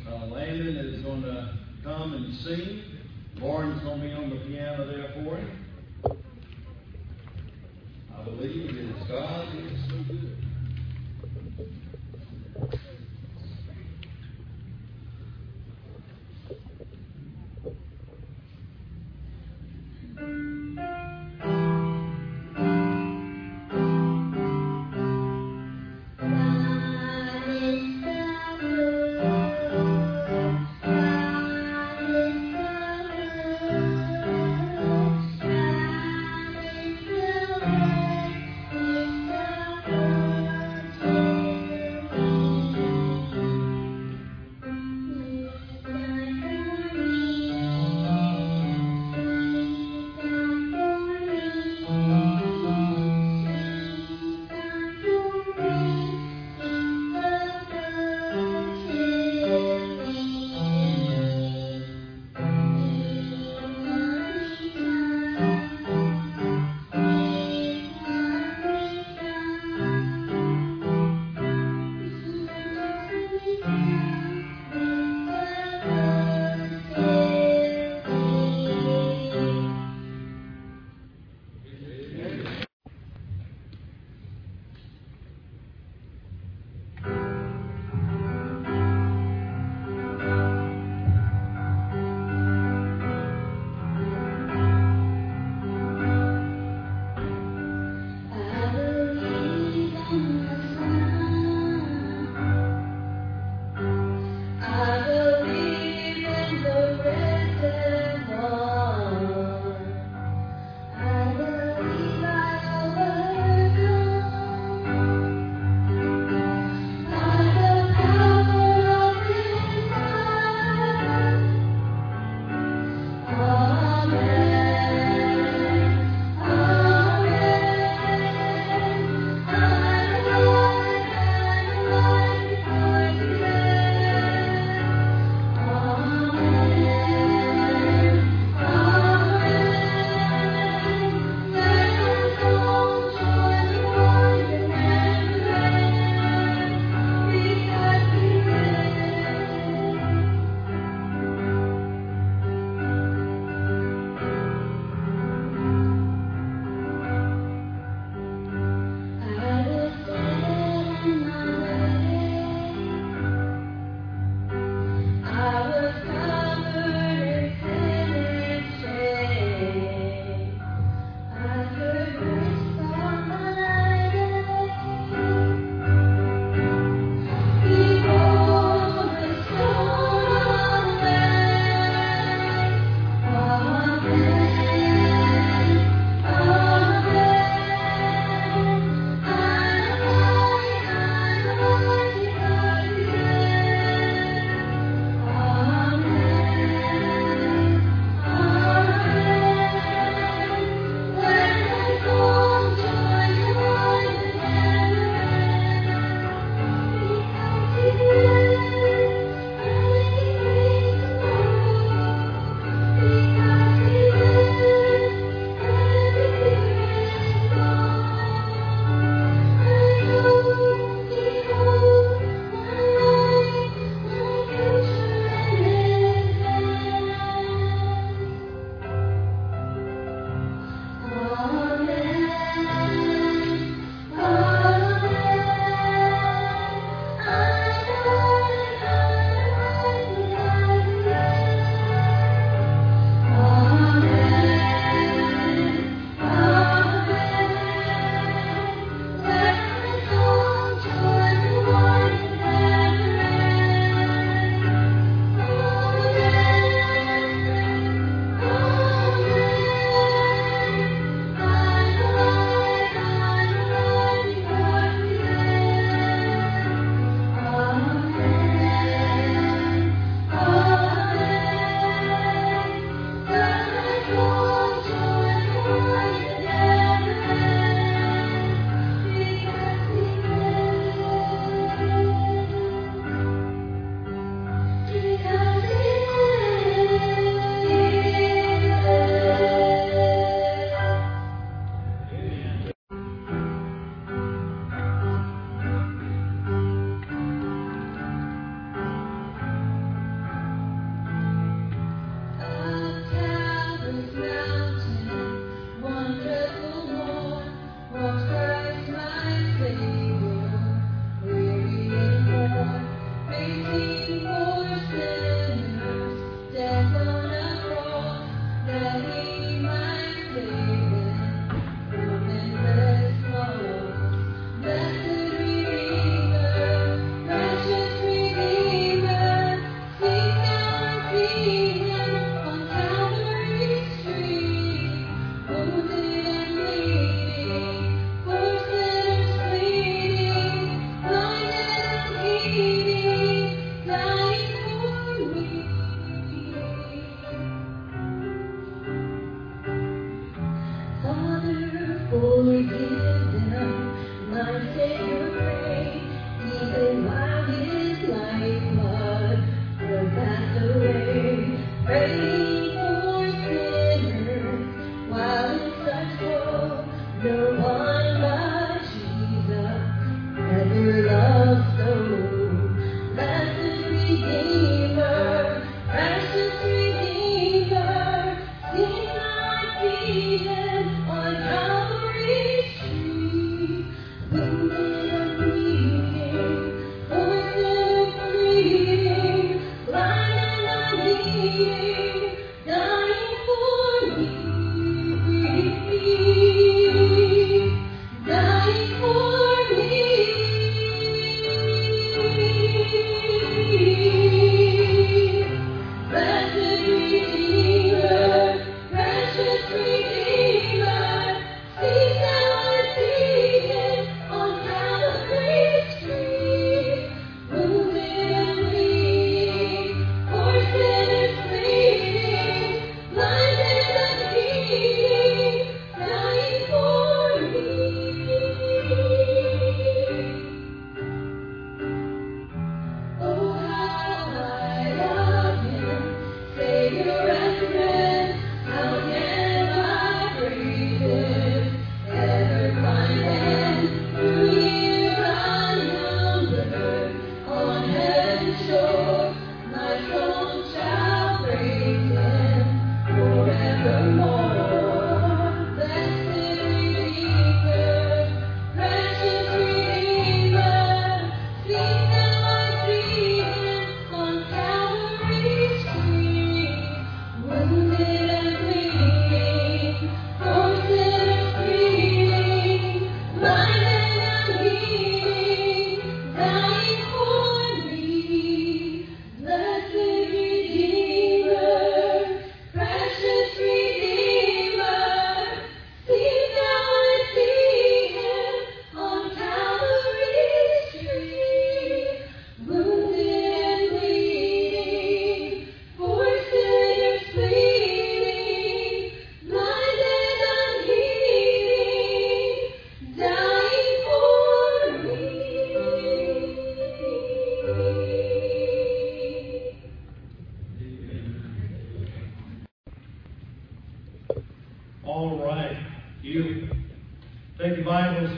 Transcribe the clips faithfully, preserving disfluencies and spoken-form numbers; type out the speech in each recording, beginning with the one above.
Uh, Landon is going to come and sing. Lauren's going to be on the piano there for him. I believe it is God is so good. Thank you.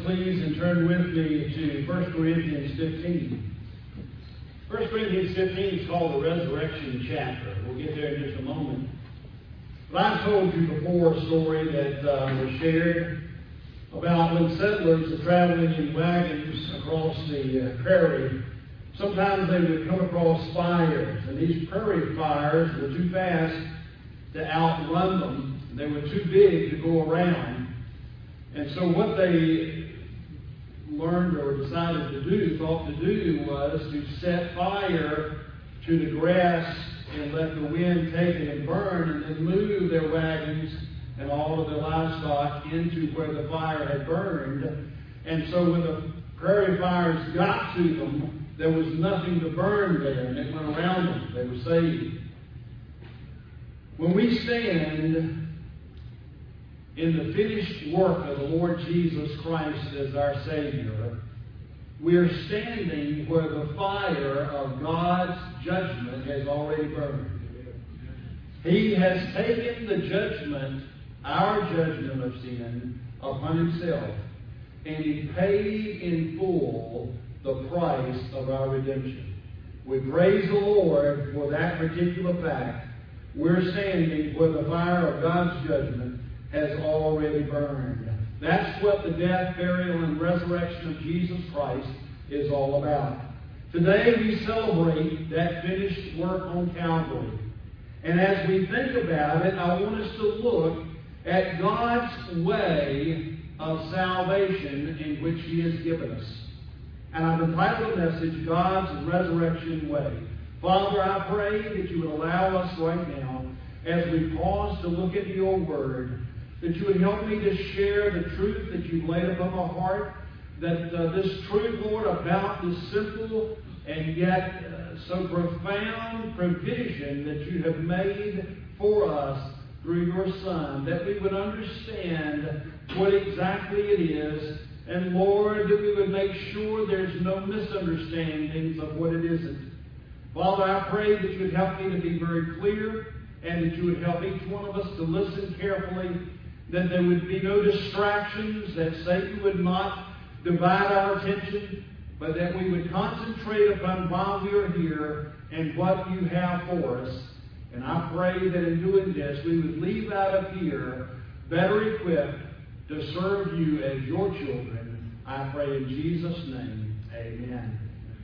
please, and turn with me to First Corinthians fifteen. First Corinthians fifteen is called the resurrection chapter. We'll get there in just a moment. But I've told you before a story that uh, was shared about when settlers are traveling in wagons across the uh, prairie. Sometimes they would come across fires, and these prairie fires were too fast to outrun them. They were too big to go around. And so what they learned or decided to do, thought to do, was to set fire to the grass and let the wind take it and burn, and then move their wagons and all of their livestock into where the fire had burned. And so when the prairie fires got to them, there was nothing to burn there, and it went around them. They were saved. When we stand in the finished work of the Lord Jesus Christ as our Savior, we are standing where the fire of God's judgment has already burned. He has taken the judgment, our judgment of sin, upon Himself, and He paid in full the price of our redemption. We praise the Lord for that particular fact. We're standing where the fire of God's judgment has already burned. That's what the death, burial, and resurrection of Jesus Christ is all about. Today we celebrate that finished work on Calvary. And as we think about it, I want us to look at God's way of salvation in which He has given us. And I've entitled the message, God's Resurrection Way. Father, I pray that you would allow us right now, as we pause to look into your word, that you would help me to share the truth that you've laid upon my heart, that uh, this truth, Lord, about this simple and yet uh, so profound provision that you have made for us through your Son, that we would understand what exactly it is, and Lord, that we would make sure there's no misunderstandings of what it isn't. Father, I pray that you would help me to be very clear, and that you would help each one of us to listen carefully, that there would be no distractions, that Satan would not divide our attention, but that we would concentrate upon why we are here and what you have for us. And I pray that in doing this, we would leave out of here better equipped to serve you as your children. I pray in Jesus' name, amen.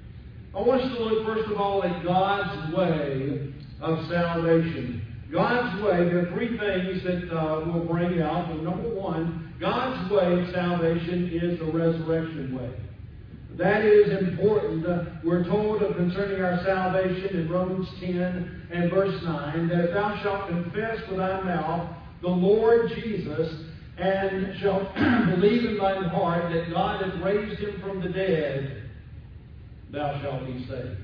I want us to look first of all at God's way of salvation. God's way, there are three things that uh, we'll bring out. But number one, God's way of salvation is the resurrection way. That is important. Uh, we're told of concerning our salvation in Romans ten and verse nine, that if thou shalt confess with thy mouth the Lord Jesus, and shalt believe in thine heart that God hath raised him from the dead, thou shalt be saved.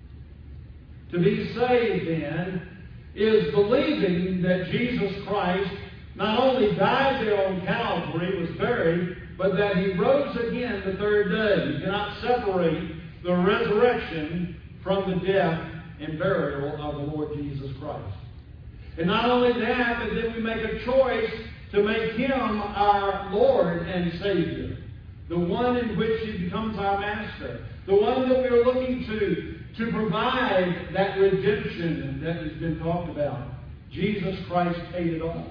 To be saved, then, is believing that Jesus Christ not only died there on Calvary, was buried, but that He rose again the third day. You cannot separate the resurrection from the death and burial of the Lord Jesus Christ. And not only that, but then we make a choice to make Him our Lord and Savior, the one in which He becomes our Master, the one that we are looking to to provide that redemption that has been talked about. Jesus Christ paid it all.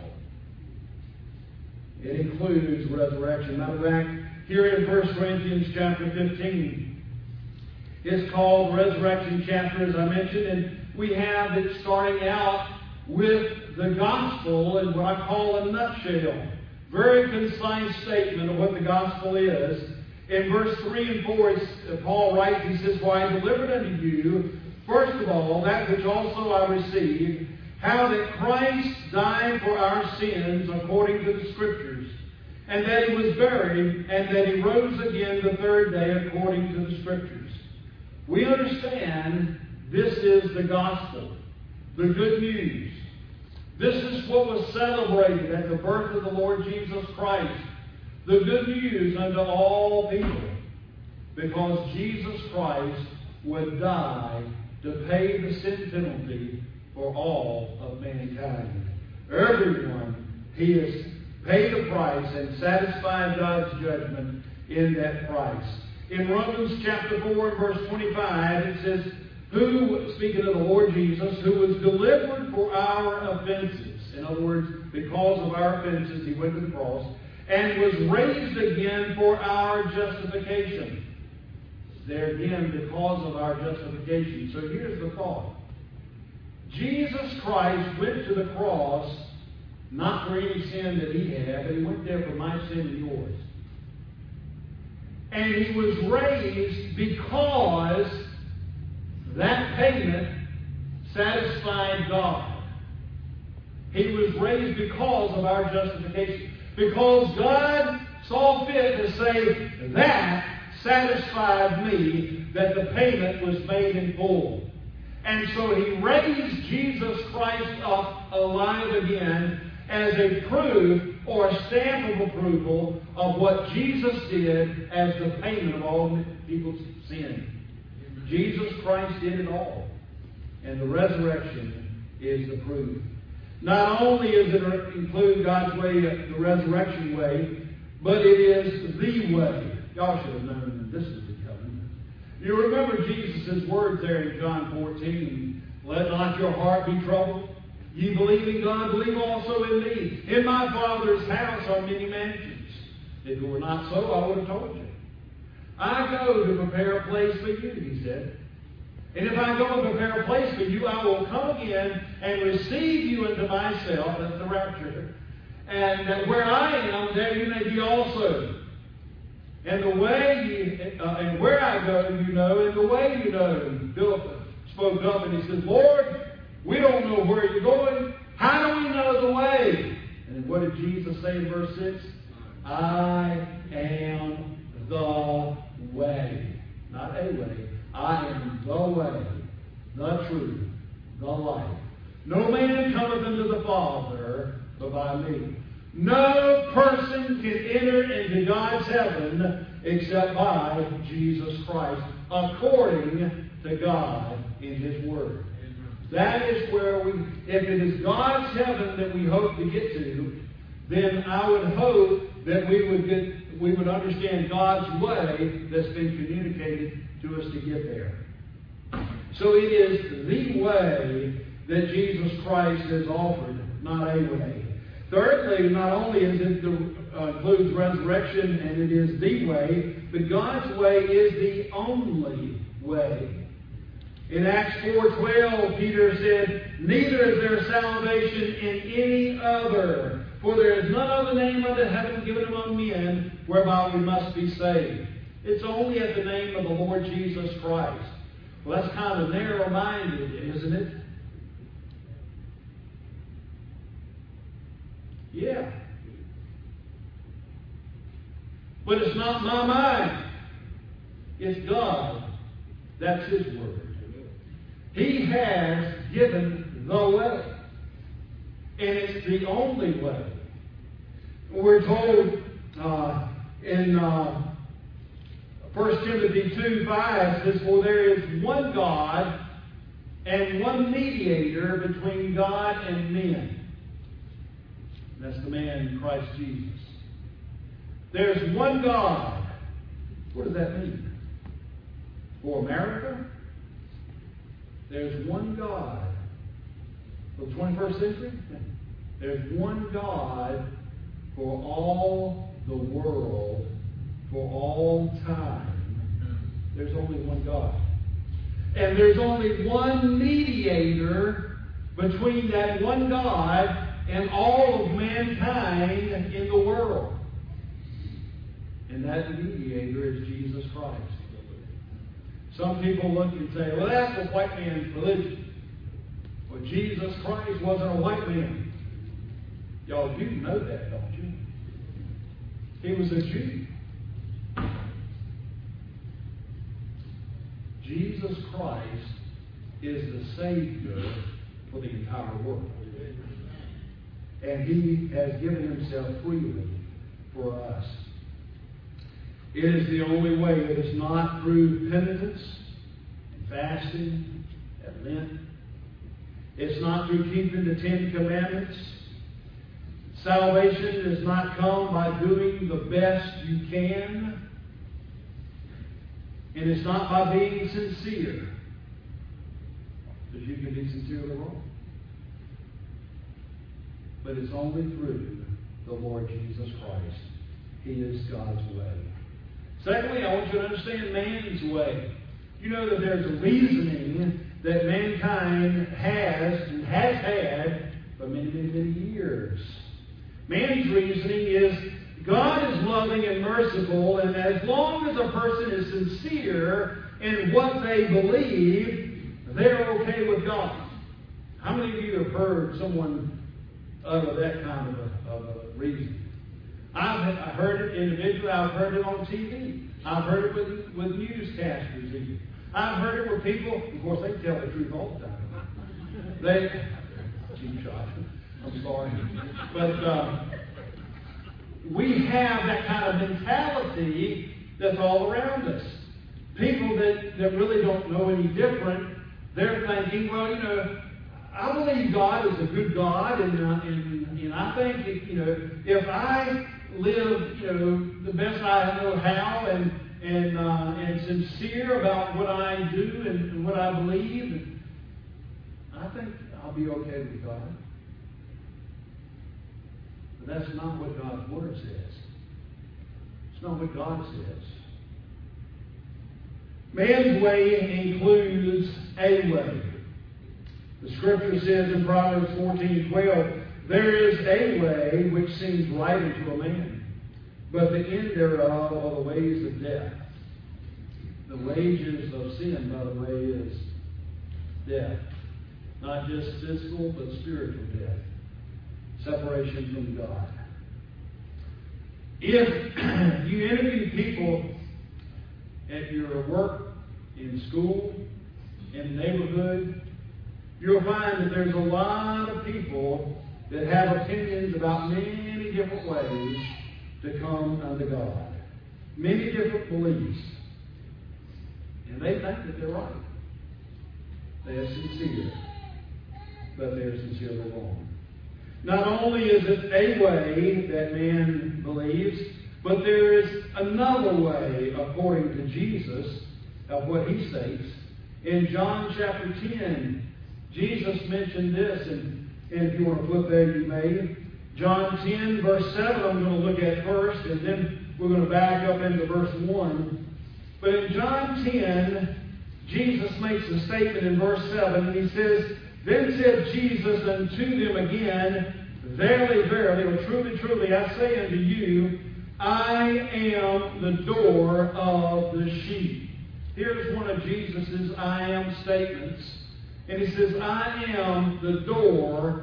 It includes resurrection. Matter of fact, here in First Corinthians chapter fifteen, it's called Resurrection chapter, as I mentioned, and we have it starting out with the gospel in what I call a nutshell. Very concise statement of what the gospel is. In verse three and four, Paul writes, he says, "For I delivered unto you, first of all, that which also I received, how that Christ died for our sins according to the Scriptures, and that He was buried, and that He rose again the third day according to the Scriptures." We understand this is the gospel, the good news. This is what was celebrated at the birth of the Lord Jesus Christ. The good news unto all people, because Jesus Christ would die to pay the sin penalty for all of mankind. Everyone, He has paid the price and satisfied God's judgment, in that price. In Romans chapter four and verse twenty-five, it says, who, speaking of the Lord Jesus, who was delivered for our offenses. In other words, because of our offenses, he went to the cross, and was raised again for our justification. There again, because of our justification. So here's the thought. Jesus Christ went to the cross not for any sin that he had, but he went there for my sin and yours. And he was raised because that payment satisfied God. He was raised because of our justification. Because God saw fit to say, that satisfied me, that the payment was made in full. And so he raised Jesus Christ up alive again as a proof or a stamp of approval of what Jesus did as the payment of all people's sin. Jesus Christ did it all. And the resurrection is the proof. Not only does it include God's way, the resurrection way, but it is the way. Y'all should have known that this is the covenant. You remember Jesus' words there in John fourteen. Let not your heart be troubled. Ye believe in God, believe also in me. In my Father's house are many mansions. If it were not so, I would have told you. I go to prepare a place for you, he said. And if I go and prepare a place for you, I will come again and receive you into myself, that's the rapture. And that where I am, there you may be also. And the way you, uh, and where I go, you know, and the way you know. And Philip spoke up and he said, Lord, we don't know where you're going. How do we know the way? And what did Jesus say in verse six? I am the way. Not a way. I am the way, the truth, the life. No man cometh unto the Father but by me. No person can enter into God's heaven except by Jesus Christ, according to God in His Word. That is where we, if it is God's heaven that we hope to get to, then I would hope that we would get, we would understand God's way that's been communicated to us to get there. So it is the way that Jesus Christ has offered, not a way. Thirdly, not only is it the, uh, includes resurrection and it is the way, but God's way is the only way. In Acts four twelve, Peter said, neither is there salvation in any other, for there is none other name under heaven given among men whereby we must be saved. It's only at the name of the Lord Jesus Christ. Well, that's kind of narrow-minded, isn't it? Yeah. But it's not my mind. It's God. That's His Word. He has given the way. And it's the only way. We're told uh, in uh, First Timothy two five says, for there is one God and one mediator between God and men. That's the man, Christ Jesus. There's one God. What does that mean? For America? There's one God. For the twenty-first century? There's one God for all the world, for all time. There's only one God. And there's only one mediator between that one God and all of mankind in the world. And that mediator is Jesus Christ. Some people look and say, well, that's the white man's religion. Well, Jesus Christ wasn't a white man. Y'all do know that, don't you? He was a Jew. Jesus Christ is the Savior for the entire world. And He has given Himself freely for us. It is the only way. It is not through penitence and fasting and Lent. It's not through keeping the Ten Commandments. Salvation does not come by doing the best you can. And it's not by being sincere that you can be sincerely wrong. But it's only through the Lord Jesus Christ. He is God's way. Secondly, I want you to understand man's way. You know that there's a reasoning that mankind has and has had for many, many, many years. Man's reasoning is God is loving and merciful, and as long as a person is sincere in what they believe, they're okay with God. How many of you have heard someone utter that kind of a, of a reason? I've heard it individually. I've heard it on T V. I've heard it with, with newscasters even. I've heard it with people, of course, they tell the truth all the time. They, cheap shot, I'm sorry. But uh, we have that kind of mentality that's all around us. People that, that really don't know any different, they're thinking, well, you know, I believe God is a good God, and, uh, and, and I think, if, you know, if I live, you know, the best I know how, and and uh, and sincere about what I do and, and what I believe, and I think I'll be okay with God. But that's not what God's Word says. It's not what God says. Man's way includes a way. The Scripture says in Proverbs fourteen twelve, there is a way which seems right unto a man, but the end thereof are the ways of death. The wages of sin, by the way, is death. Not just physical, but spiritual death. Separation from God. If you interview people at your work, in school, in the neighborhood, you'll find that there's a lot of people that have opinions about many different ways to come unto God. Many different beliefs. And they think that they're right. They are sincere. But they're sincerely wrong. Not only is it a way that man believes, but there is another way, according to Jesus, of what he states. In John chapter ten, Jesus mentioned this, and, and if you want to flip there, you may. John ten, verse seven, I'm going to look at first, and then we're going to back up into verse one. But in John ten, Jesus makes a statement in verse seven, and he says, then said Jesus unto them again, verily, verily, or truly, truly, I say unto you, I am the door of the sheep. Here's one of Jesus' I am statements. And he says, I am the door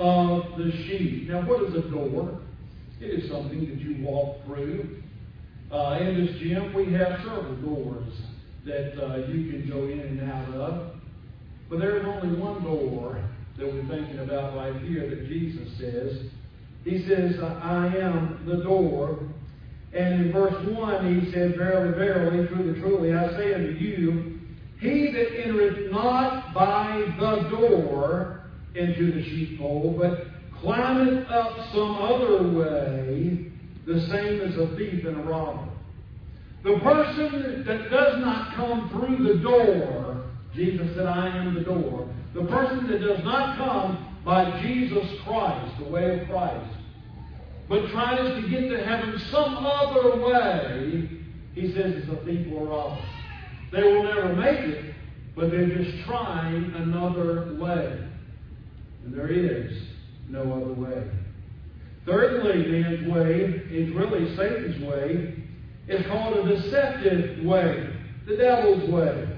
of the sheep. Now, what is a door? It is something that you walk through. Uh, in this gym, we have several doors that uh, you can go in and out of. But there is only one door that we're thinking about right here that Jesus says. He says, I am the door. And in verse one, he said, verily, verily, truly, truly, I say unto you, he that entereth not by the door into the sheepfold, but climbeth up some other way, the same as a thief and a robber. The person that does not come through the door, Jesus said, I am the door. The person that does not come by Jesus Christ, the way of Christ, but tries to get to heaven some other way, he says it's a thief or a robber. They will never make it, but they're just trying another way. And there is no other way. Thirdly, man's way is really Satan's way. It's called a deceptive way, the devil's way.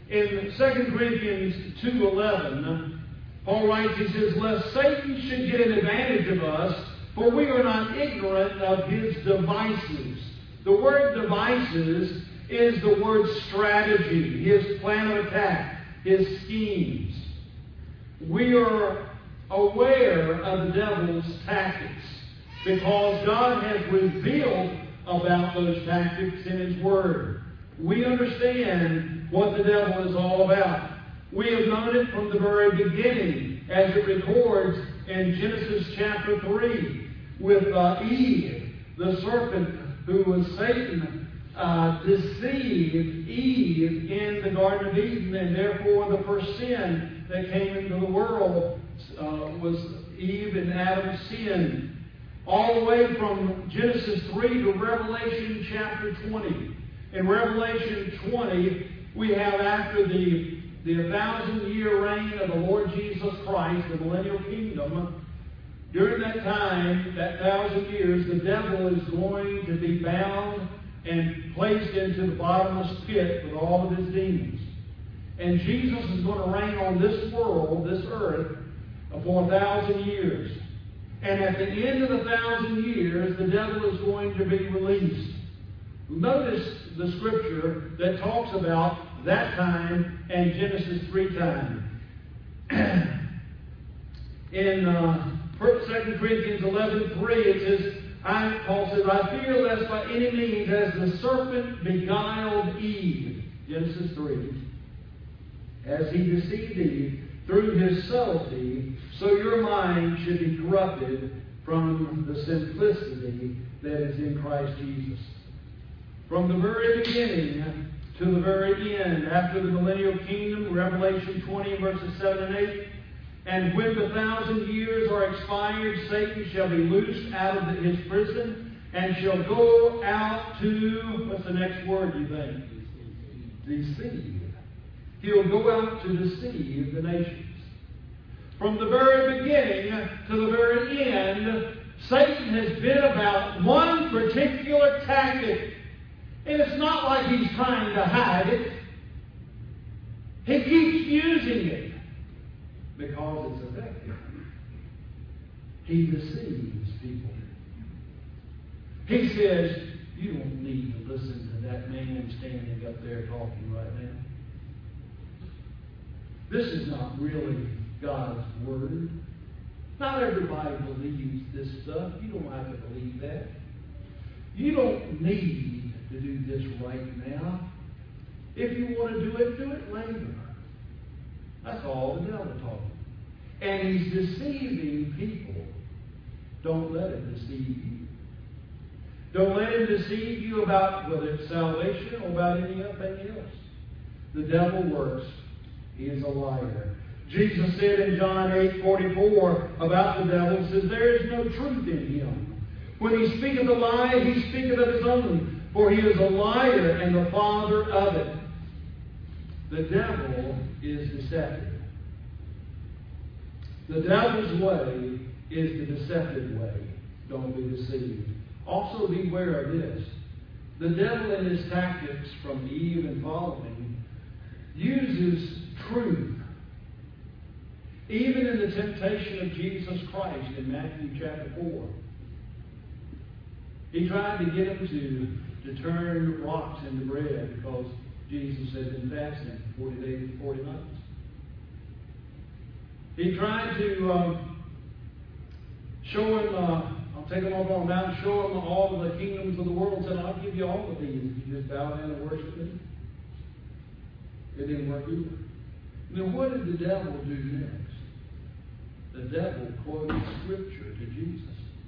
In Second Corinthians two eleven, Paul writes, he says, lest Satan should get an advantage of us, for we are not ignorant of his devices. The word devices is the word strategy, his plan of attack, his schemes. We are aware of the devil's tactics because God has revealed about those tactics in his word. We understand what the devil is all about. We have known it from the very beginning, as it records in Genesis chapter three, with uh, Eve, the serpent who was Satan, uh, uh, deceived Eve in the Garden of Eden, and therefore the first sin that came into the world uh, was Eve and Adam's sin. All the way from Genesis three to Revelation chapter twenty. In Revelation twenty, we have after the, the thousand-year reign of the Lord Jesus Christ, the millennial kingdom, during that time, that thousand years, the devil is going to be bound and placed into the bottomless pit with all of his demons. And Jesus is going to reign on this world, this earth, for a thousand years. And at the end of the thousand years, the devil is going to be released. Notice the scripture that talks about that time and Genesis three time. In uh, Second Corinthians eleven three, it says, I, Paul says, I fear lest by any means as the serpent beguiled Eve, Genesis three, as he deceived Eve through his subtlety, so your mind should be corrupted from the simplicity that is in Christ Jesus. From the very beginning to the very end, after the millennial kingdom, Revelation twenty, verses seven and eight, and when the thousand years are expired, Satan shall be loosed out of the, his prison and shall go out to, what's the next word you think? Deceive. He'll go out to deceive the nations. From the very beginning to the very end, Satan has been about one particular tactic. And it's not like he's trying to hide it. He keeps using it because it's effective. He deceives people. He says, you don't need to listen to that man standing up there talking right now. This is not really God's Word. Not everybody believes this stuff. You don't have to believe that. You don't need to do this right now. If you want to do it, do it later. That's all the devil talking. And he's deceiving people. Don't let him deceive you. Don't let him deceive you about whether it's salvation or about anything else. The devil works. He is a liar. Jesus said in John eight forty-four about the devil, says, there is no truth in him. When he speaketh a lie, he speaketh of his own, for he is a liar and the father of it. The devil is deceptive. The devil's way is the deceptive way. Don't be deceived. Also beware of this. The devil in his tactics from Eve and following uses truth. Even in the temptation of Jesus Christ in Matthew chapter four. He tried to get him to, to turn rocks into bread because Jesus had been fasting forty days and forty nights. He tried to um, show him, uh, I'll take him up on a mountain, show him all of the kingdoms of the world, and said, I'll give you all of these if you just bow down and worship me. It didn't work either. Now, what did the devil do next? The devil quoted Scripture to Jesus.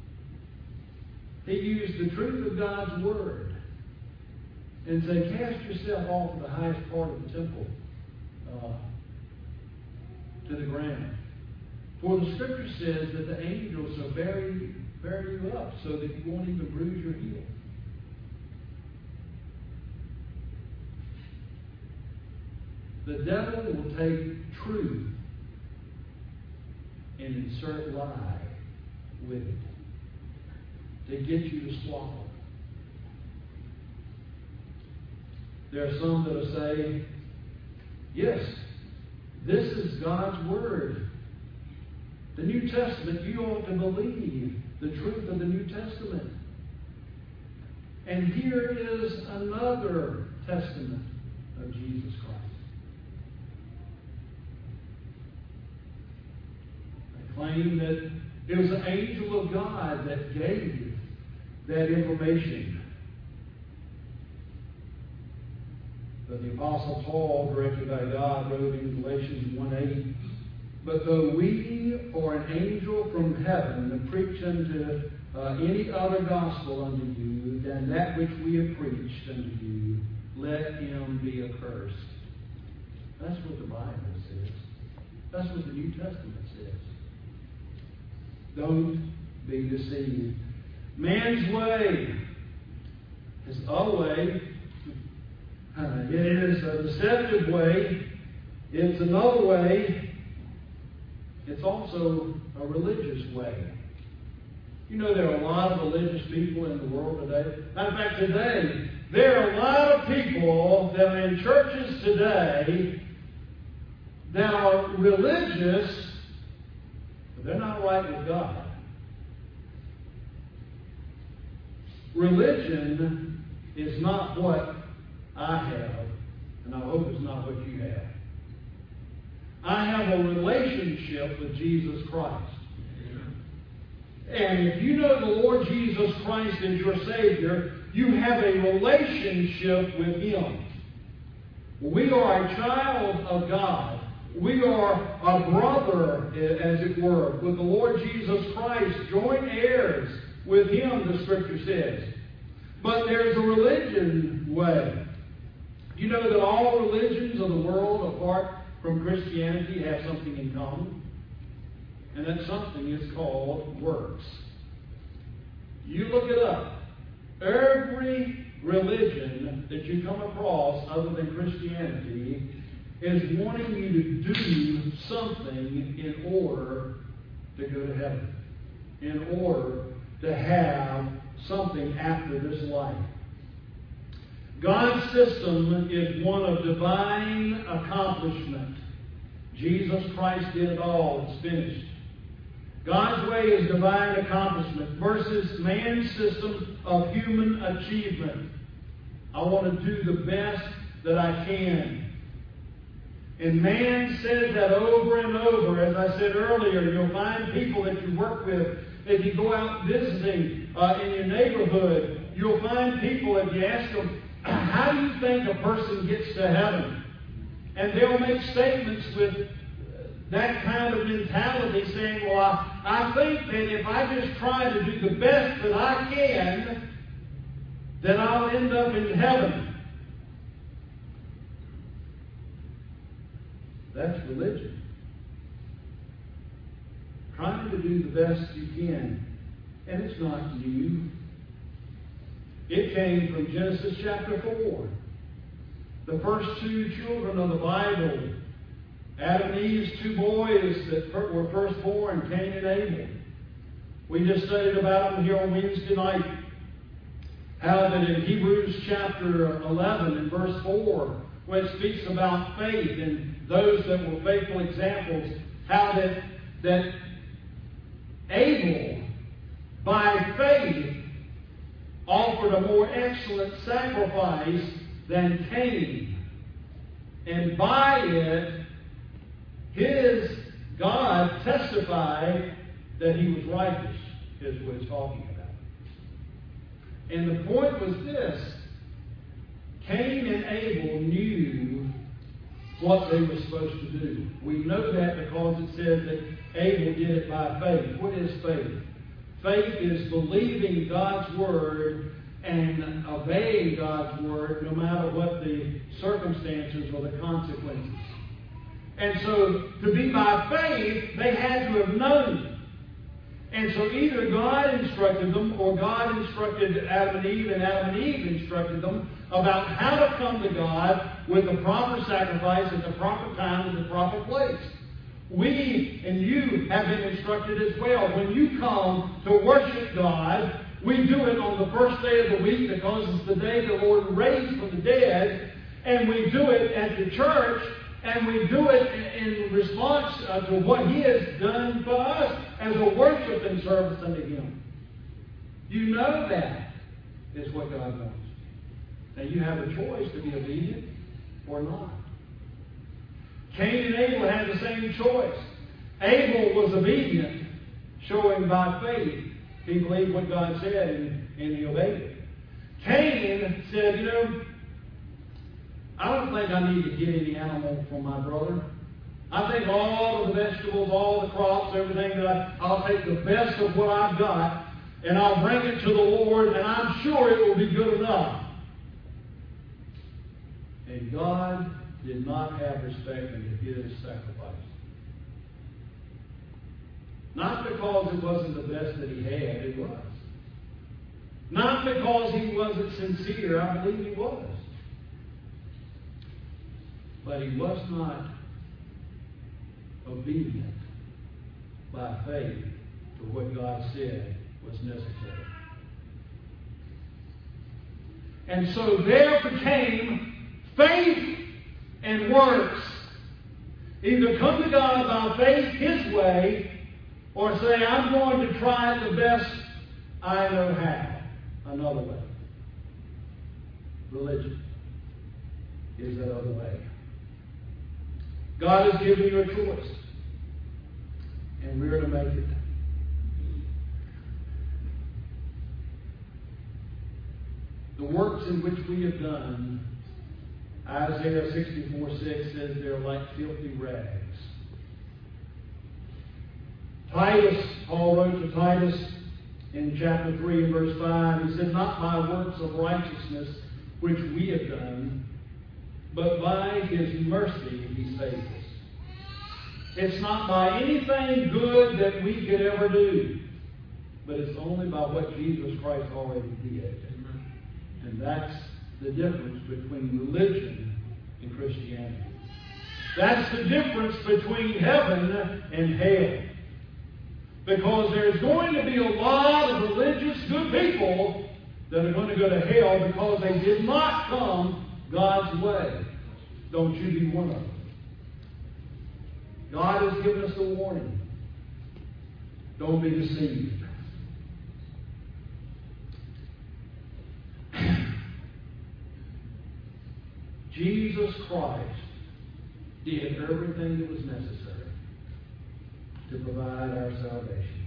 He used the truth of God's Word and said, cast yourself off of the highest part of the temple uh, to the ground. For the Scripture says that the angels will bury, bury you up so that you won't even bruise your heel. The devil will take truth and insert lie with it to get you to swallow. There are some that will say, yes, this is God's Word. The New Testament, you ought to believe the truth of the New Testament. And here is another testament of Jesus Christ. They claim that it was an angel of God that gave that information. But the Apostle Paul, directed by God, wrote in Galatians one eight, But though we or an angel from heaven preach unto uh, any other gospel unto you than that which we have preached unto you, let him be accursed. That's what the Bible says. That's what the New Testament says. Don't be deceived. Man's way is a way. Uh, it is a deceptive way. It's another way. It's also a religious way. You know, there are a lot of religious people in the world today. Matter of fact, today, there are a lot of people that are in churches today that are religious, but they're not right with God. Religion is not what I have, and I hope it's not what you have. I have a relationship with Jesus Christ. And if you know the Lord Jesus Christ as your Savior, you have a relationship with Him. We are a child of God. We are a brother, as it were, with the Lord Jesus Christ, joint heirs with Him, the Scripture says. But there's a religion way. You know that all religions of the world, apart from Christianity, have something in common. And that something is called works. You look it up. Every religion that you come across other than Christianity is wanting you to do something in order to go to heaven. In order to have something after this life. God's system is one of divine accomplishment. Jesus Christ did it all. It's finished. God's way is divine accomplishment versus man's system of human achievement. I want to do the best that I can. And man says that over and over. As I said earlier, you'll find people that you work with. If you go out visiting uh, in your neighborhood, you'll find people, if you ask them, how do you think a person gets to heaven? And they'll make statements with that kind of mentality saying, well, I, I think that if I just try to do the best that I can, then I'll end up in heaven. That's religion. Trying to do the best you can. And it's not new. It came from Genesis chapter four. The first two children of the Bible, Adam and Eve's two boys that were first born, Cain and Abel. We just studied about them here on Wednesday night. How that in Hebrews chapter eleven and verse four, when it speaks about faith and those that were faithful examples, how that, that Abel, by faith, offered a more excellent sacrifice than Cain. And by it, his God testified that he was righteous, is what he's talking about. And the point was this: Cain and Abel knew what they were supposed to do. We know that because it says that Abel did it by faith. What is faith? Faith is believing God's Word and obeying God's Word no matter what the circumstances or the consequences. And so, to be by faith, they had to have known. And so either God instructed them or God instructed Adam and Eve, and Adam and Eve instructed them about how to come to God with the proper sacrifice at the proper time in the proper place. We and you have been instructed as well. When you come to worship God, we do it on the first day of the week because it's the day the Lord raised from the dead. And we do it at the church, and we do it in response to what He has done for us as a worship and service unto Him. You know that is what God wants. And you have a choice to be obedient or not. Cain and Abel had the same choice. Abel was obedient, showing by faith he believed what God said and, and he obeyed it. Cain said, you know, I don't think I need to get any animal for my brother. I think all of the vegetables, all the crops, everything that I, I'll take the best of what I've got, and I'll bring it to the Lord, and I'm sure it will be good enough. And God did not have respect unto his sacrifice. Not because it wasn't the best that he had, it was. Not because he wasn't sincere, I believe he was. But he was not obedient by faith to what God said was necessary. And so there became faith and works. Either come to God by faith his way, or say, I'm going to try it the best I know how, another way. Religion is that other way. God has given you a choice, and we're to make it. The works in which we have done, Isaiah sixty-four six says they're like filthy rags. Titus, Paul wrote to Titus in chapter three and verse five, he said, not by works of righteousness which we have done, but by his mercy he saved us. It's not by anything good that we could ever do, but it's only by what Jesus Christ already did. And that's the difference between religion and Christianity. That's the difference between heaven and hell. Because there's going to be a lot of religious good people that are going to go to hell because they did not come God's way. Don't you be one of them. God has given us a warning. Don't be deceived. Jesus Christ did everything that was necessary to provide our salvation.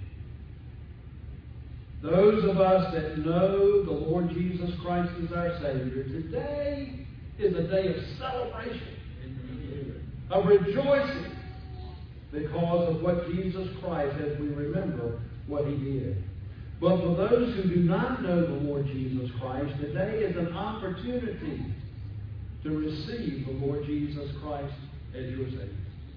Those of us that know the Lord Jesus Christ as our Savior, today is a day of celebration, of rejoicing, because of what Jesus Christ, as we remember what he did. But for those who do not know the Lord Jesus Christ, today is an opportunity to receive the Lord Jesus Christ as your Savior.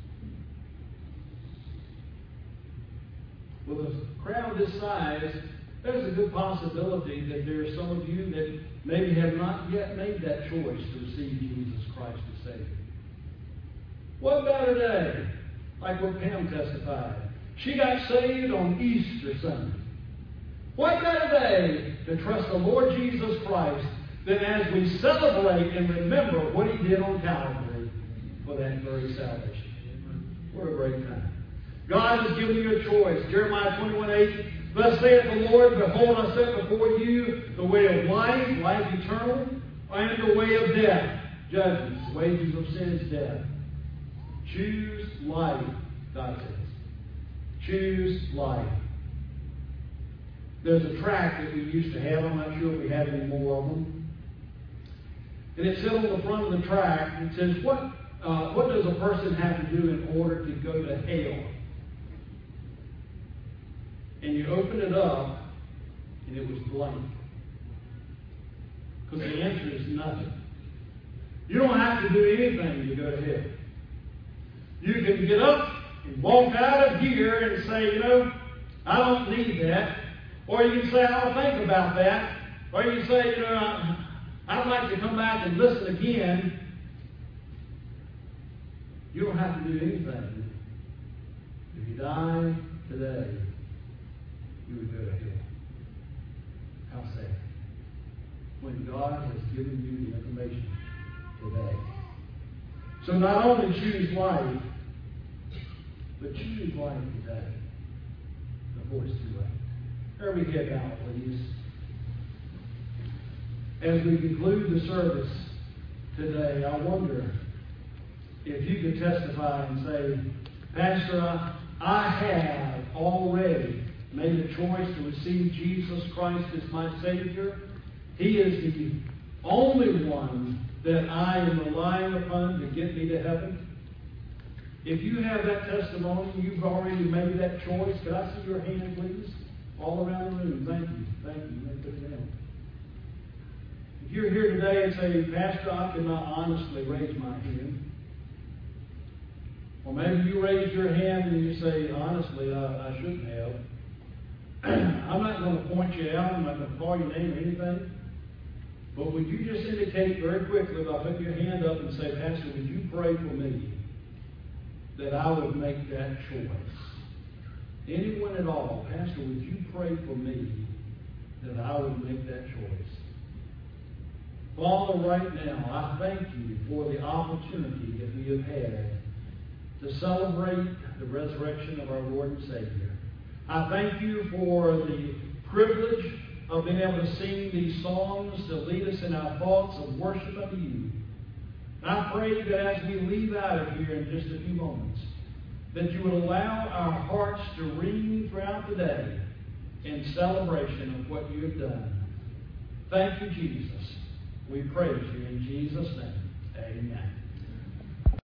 With a crowd this size, there's a good possibility that there are some of you that maybe have not yet made that choice to receive Jesus Christ as Savior. What about today? Like what Pam testified. She got saved on Easter Sunday. What better day to trust the Lord Jesus Christ than as we celebrate and remember what he did on Calvary for that very salvation. What a great time. God has given you a choice. Jeremiah twenty-one eight, thus saith the Lord, behold, I set before you the way of life, life eternal, and the way of death, judgment. The wages of sin is death. Choose life, God says. Choose life. There's a tract that we used to have. I'm not sure if we have any more of them. And it said on the front of the tract, it says, what, uh, what does a person have to do in order to go to hell? And you open it up, and it was blank. Because the answer is nothing. You don't have to do anything to go to hell. You can get up and walk out of here and say, you know, I don't need that. Or you can say, I'll think about that. Or you can say, you know, I, I'd like to come back and listen again. You don't have to do anything. If you die today, you would go to hell. How sad. When God has given you the information today. So not only choose life, but choose life today before it's too late. Every head out, please. As we conclude the service today, I wonder if you could testify and say, Pastor, I, I have already made a choice to receive Jesus Christ as my Savior. He is the only one that I am relying upon to get me to heaven. If you have that testimony, you've already made that choice, could I see your hand, please? All around the room. Thank you. Thank you. You may put it down. If you're here today and say, Pastor, I cannot honestly raise my hand. Or maybe you raise your hand and you say, honestly, I, I shouldn't have. I'm not going to point you out. I'm not going to call your name or anything. But would you just indicate very quickly by putting your hand up and say, Pastor, would you pray for me that I would make that choice? Anyone at all, Pastor, would you pray for me that I would make that choice? Father, right now, I thank you for the opportunity that we have had to celebrate the resurrection of our Lord and Savior. I thank you for the privilege of being able to sing these songs to lead us in our thoughts of worship unto you. I pray that as we leave out of here in just a few moments, that you would allow our hearts to ring throughout the day in celebration of what you have done. Thank you, Jesus. We praise you in Jesus' name. Amen.